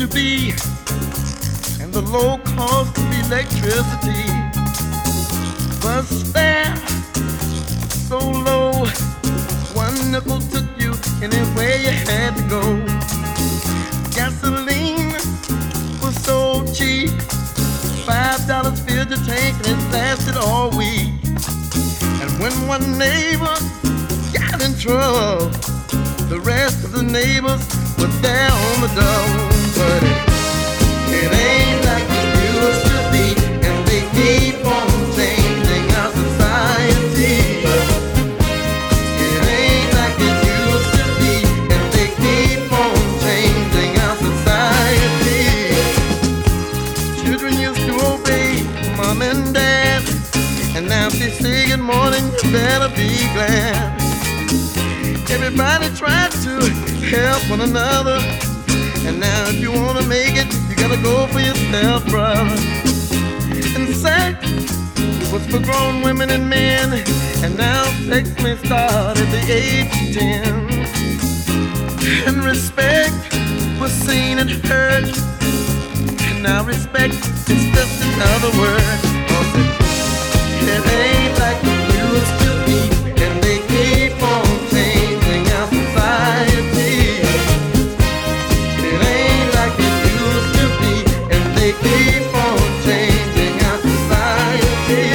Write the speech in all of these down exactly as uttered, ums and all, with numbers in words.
to be, and the low cost of electricity was there, so low. One nickel took you anywhere you had to go. Gasoline was so cheap, five dollars filled your tank and it lasted all week. And when one neighbor got in trouble, the rest of the neighbors were there on the door. But it, it ain't like it used to be, and they keep on changing our society. It ain't like it used to be, and they keep on changing our society. Children used to obey mom and dad, and now they say good morning, you better be glad. Everybody tried to help one another, and now if you want to make it, you gotta go for yourself, brother. And sex was for grown women and men, and now sex may start at the age of ten. And respect was seen and heard, and now respect is just another word. It ain't like it used to be, and they keep on changing our society. It ain't like it used to be, and they keep on changing our society.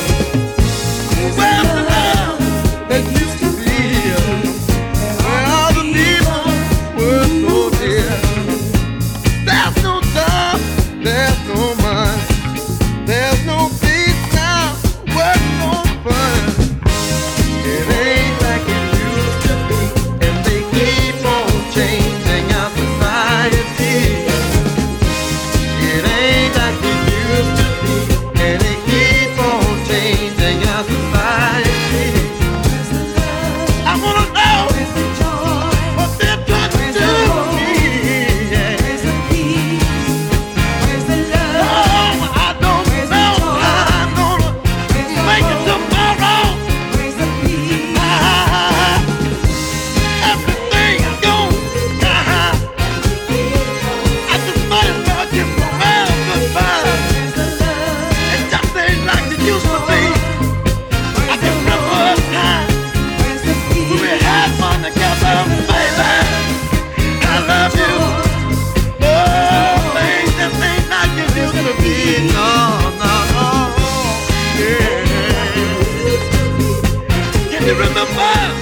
Where's the love that used to be, where all the people were so dear? There's no job, there's no money, there's no peace now, what's no fun? It ain't like it used to be, and they keep on changing our society. It ain't like it used to be, and they keep on changing our society. I wanna know what they're trying to do to me. Yeah. Oh, I don't know how I'm gonna make it tomorrow. Ah, everything is gone. Ah, I just might as well give the world goodbye. It just ain't like it used to be. I can remember a time when we had fun together, baby. I love you. Oh, things just ain't like it used to be. No, no, no. Yeah. Can you remember?